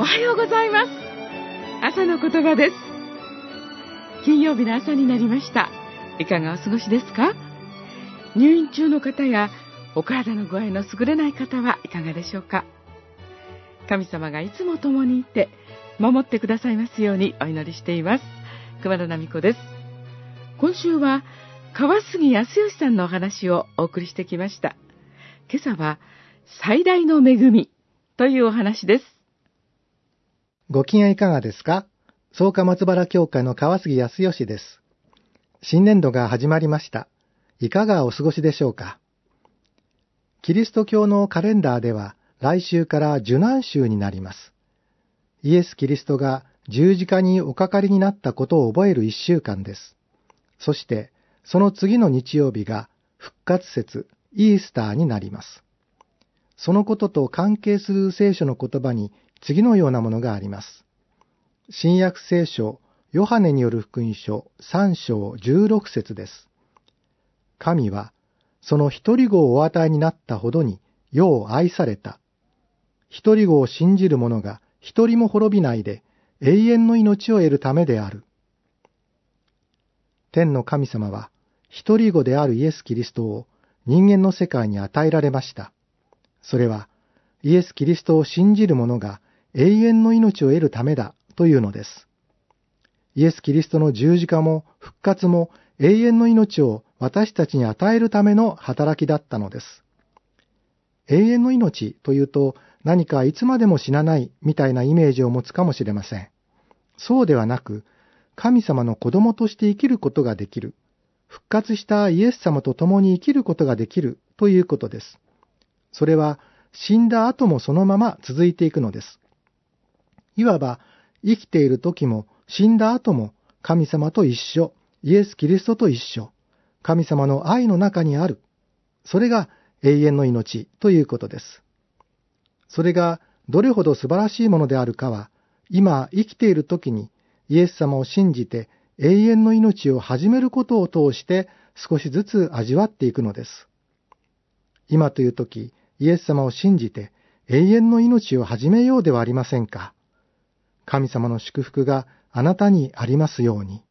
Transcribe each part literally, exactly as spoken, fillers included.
はようございます。朝の言葉です。金曜日の朝になりました。いかがお過ごしですか？入院中の方やお体の具合の優れない方はいかがでしょうか？神様がいつも共にいて守ってくださいますようにお祈りしています。熊田奈美子です。今週は川杉康義さんのお話をお送りしてきました。今朝は最大の恵みというお話です。 ご機嫌いかがですか？草加松原教会の川杉康義です。新年度が始まりました。いかがお過ごしでしょうか？キリスト教のカレンダーでは来週から受難週になります。イエス・キリストが十字架におかかりになったことを覚える一週間です。そしてその次の日曜日が復活節、イースターになります。そのことと関係する聖書の言葉に次のようなものがあります。新約聖書、ヨハネによる福音書さん章じゅうろく節です。神は、その一人子をお与えになったほどに世を愛された。一人子を信じる者が一人も滅びないで永遠の命を得るためである。天の神様は、一人子であるイエス・キリストを人間の世界に与えられました。それは、イエス・キリストを信じる者が永遠の命を得るためだというのです。イエス・キリストの十字架も復活も永遠の命を私たちに与えるための働きだったのです。永遠の命というと何かいつまでも死なないみたいなイメージを持つかもしれません。そうではなく、神様の子供として生きることができる、復活したイエス様と共に生きることができるということです。それは死んだ後もそのまま続いていくのです。いわば生きている時も死んだ後も神様と一緒、イエス・キリストと一緒、神様の愛の中にある。それが永遠の命ということです。それがどれほど素晴らしいものであるかは、今生きている時にイエス様を信じて永遠の命を始めることを通して少しずつ味わっていくのです。今という時、イエス様を信じて永遠の命を始めようではありませんか。神様の祝福があなたにありますように。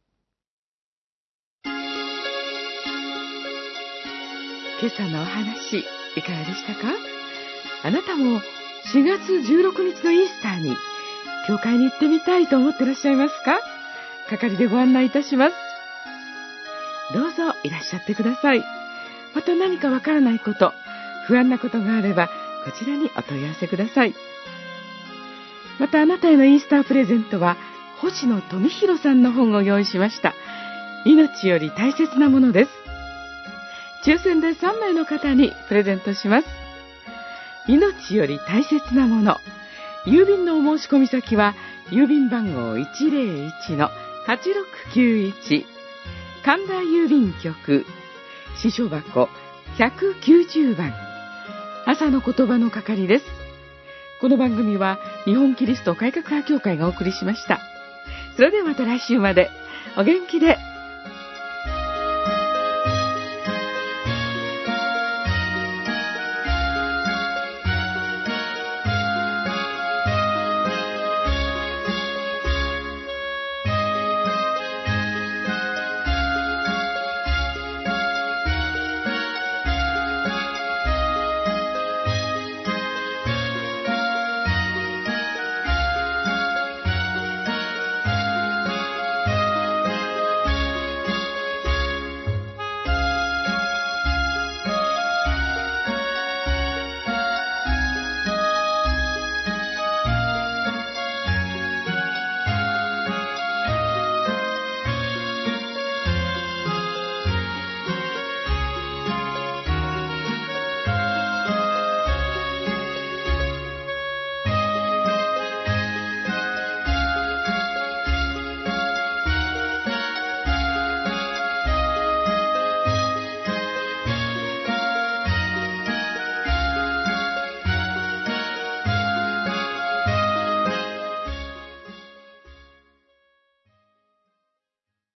今朝のお話、いかがでしたか？あなたもしがつじゅうろくにちのイースターに教会に行ってみたいと思ってらっしゃいますか？係でご案内いたします。どうぞいらっしゃってください。また何かわからないこと、不安なことがあればこちらにお問い合わせください。またあなたへのイースタープレゼントは星野富弘さんの本を用意しました。命より大切なものです。抽選でさんめいの方にプレゼントします。命より大切なもの。郵便のお申し込み先は郵便番号 いちぜろいちのはちろくきゅういち 神田郵便局支所箱ひゃくきゅうじゅうばん、朝の言葉の係です。この番組は日本キリスト改革派協会がお送りしました。それではまた来週までお元気で